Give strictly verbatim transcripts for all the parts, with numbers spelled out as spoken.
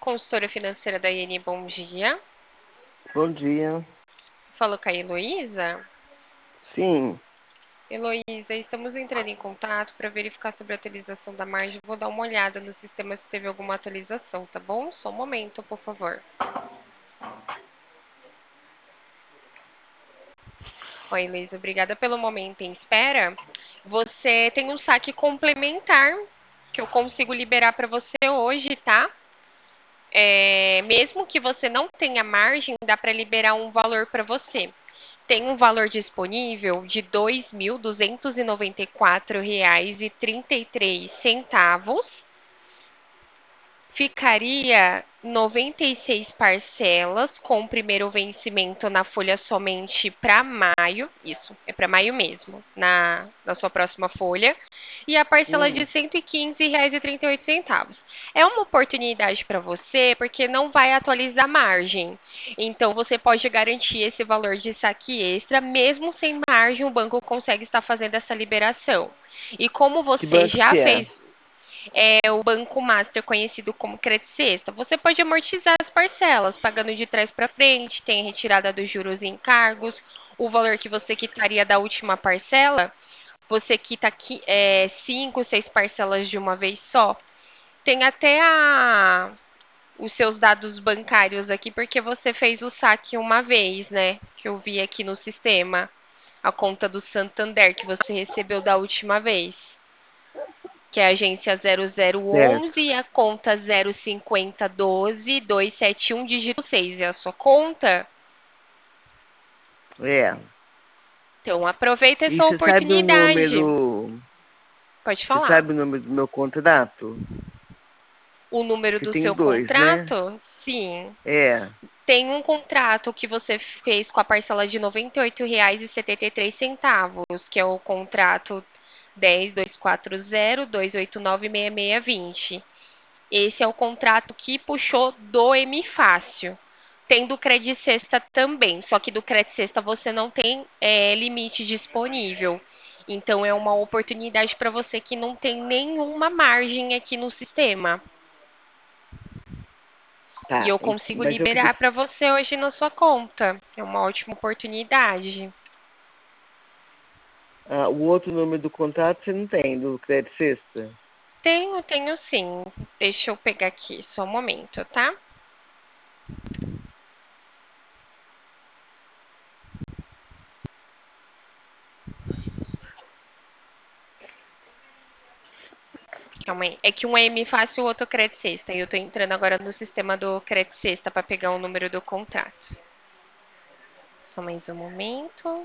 Consultora financeira da I N, bom dia. Bom dia. Falou com a Heloísa. Sim, Heloísa, estamos entrando em contato para verificar sobre a atualização da margem. Vou dar uma olhada no sistema se teve alguma atualização, tá bom? Só um momento, por favor. Oi, Heloísa, obrigada pelo momento em espera. Você tem um saque complementar que eu consigo liberar para você hoje, tá? É, mesmo que você não tenha margem, dá para liberar um valor para você. Tem um valor disponível de dois mil duzentos e noventa e quatro reais e trinta e três centavos. Ficaria noventa e seis parcelas com o primeiro vencimento na folha somente para maio. Isso, é para maio mesmo, na, na sua próxima folha. E a parcela de hum, cento e quinze reais e trinta e oito centavos. É uma oportunidade para você porque não vai atualizar a margem. Então você pode garantir esse valor de saque extra, mesmo sem margem, o banco consegue estar fazendo essa liberação. E como que você banco já que é? fez é o Banco Master, conhecido como Credit Sexta. Você pode amortizar as parcelas, pagando de trás para frente, tem retirada dos juros e encargos, o valor que você quitaria da última parcela, você quita aqui, é, cinco, seis parcelas de uma vez só. Tem até a, os seus dados bancários aqui, porque você fez o saque uma vez, né? Que eu vi aqui no sistema. A conta do Santander que você recebeu da última vez, que é a agência zero zero Certo. onze e a conta zero cinquenta doze dois sete um dígito seis. É a sua conta? É. Então aproveita E essa você sabe o oportunidade. número? Pode Você falar. sabe o número do meu contrato? O número Que do tem seu dois, né? contrato? Sim. É. Tem um contrato que você fez com a parcela de R$ noventa e oito reais e setenta e três centavos, que é o contrato dez dois quatro zero dois oito nove seis seis dois zero. Esse é o contrato que puxou do M Fácil. Tem do Credit Sexta também, só que do Credit Sexta você não tem é, limite disponível. Então é uma oportunidade para você que não tem nenhuma margem aqui no sistema. E Tá. eu en- consigo Mas eu liberar preciso. para você hoje na sua conta. É uma ótima oportunidade. Ah, o outro número do contrato você não tem, do Credit Sexta? Tenho, tenho sim. Deixa eu pegar aqui, só um momento, tá? Calma aí. É que um é M Fácil e o outro é Credit Sexta. E eu tô entrando agora no sistema do Credit Sexta para pegar o número do contrato. Só mais um momento.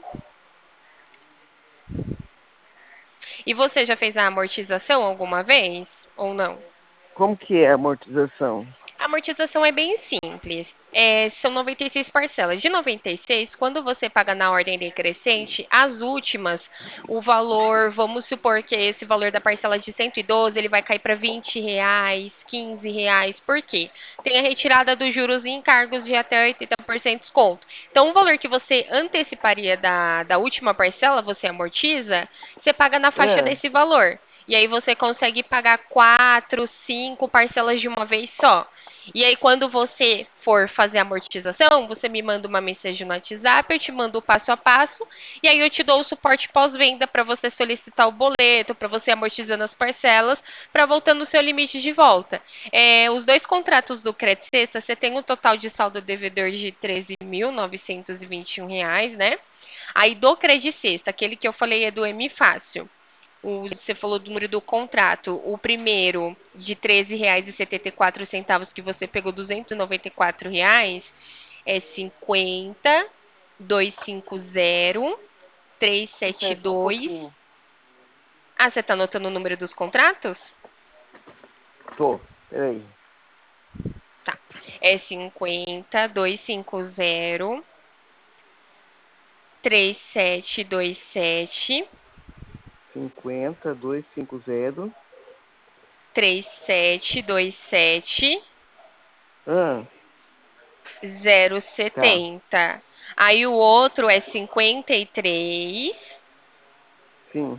E você já fez a amortização alguma vez? Ou não? Como que é a amortização? A amortização é bem simples. É, são noventa e seis parcelas. De noventa e seis, quando você paga na ordem decrescente, as últimas, o valor, vamos supor que esse valor da parcela de cento e doze, ele vai cair para vinte reais, quinze reais. Por quê? Tem a retirada dos juros e encargos de até oitenta por cento de desconto. Então, o valor que você anteciparia da, da última parcela, você amortiza, você paga na faixa Ah, desse valor. E aí você consegue pagar quatro, cinco parcelas de uma vez só. E aí, quando você for fazer a amortização, você me manda uma mensagem no WhatsApp, eu te mando o passo a passo, e aí eu te dou o suporte pós-venda para você solicitar o boleto, para você amortizando as parcelas, para voltando o seu limite de volta. É, os dois contratos do Credit Sexta, você tem um total de saldo devedor de treze mil novecentos e vinte e um reais, né? Aí do Credit Sexta, aquele que eu falei é do M Fácil. O, você falou do número do contrato. O primeiro, de treze reais e setenta e quatro centavos que você pegou duzentos e noventa e quatro reais, é cinquenta, duzentos e cinquenta, espera só um trezentos e setenta e dois. pouquinho. Ah, você está anotando o número dos contratos? Tô, peraí. Tá. É cinquenta, duzentos e cinquenta, trezentos e setenta e sete, Cinquenta, duzentos e cinquenta. trezentos e setenta e sete, Ah, zero tá. setenta. Aí o outro é cinquenta e três, Sim.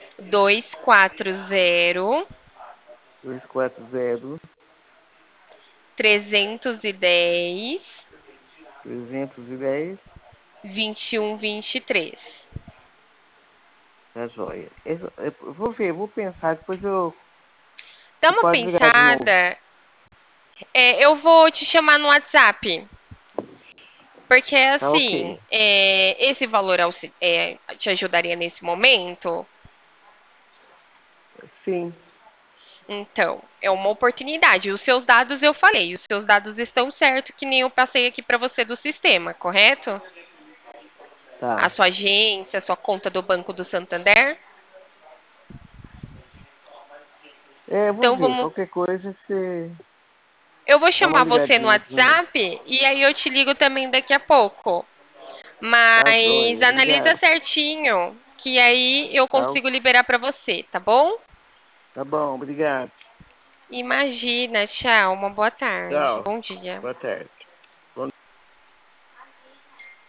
duzentos e quarenta, Duzentos e quarenta. trezentos e dez, trezentos e dez. vinte e um, vinte e três. Tá joia. Eu, eu vou ver, vou pensar, depois eu. Dá Você uma pode ligar de novo. pensada. É, eu vou te chamar no WhatsApp. Porque, Tá assim, ok. é, esse valor auxi- é, te ajudaria nesse momento. Sim, Então, é uma oportunidade. Os seus dados eu falei, os seus dados estão certos, que nem eu passei aqui para você do sistema, correto? A tá. sua agência, a sua conta do Banco do Santander. É, eu vou Então, ver. vamos. Qualquer coisa, você Eu vou dá uma chamar você no ligadinha de novo. WhatsApp e aí eu te ligo também daqui a pouco. Tá Mas joia, analisa obrigado. certinho, que aí eu Tá, consigo liberar para você, tá bom? tá bom, obrigado. Imagina, tchau, uma boa tarde, Tchau. bom dia. Boa tarde.